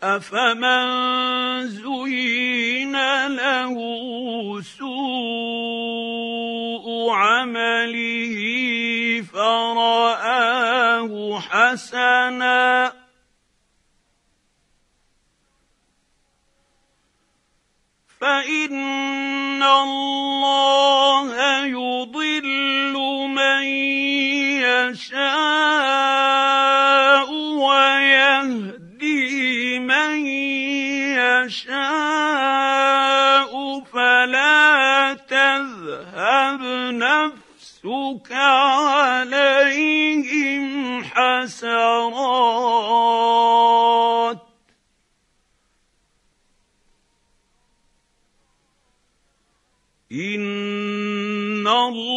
أفمن زين له سوء عمله فرآه حسنا فإن الله يضل من يشاء ويهدي من يشاء فلا تذهب نفسك عليهم حسرات إن الله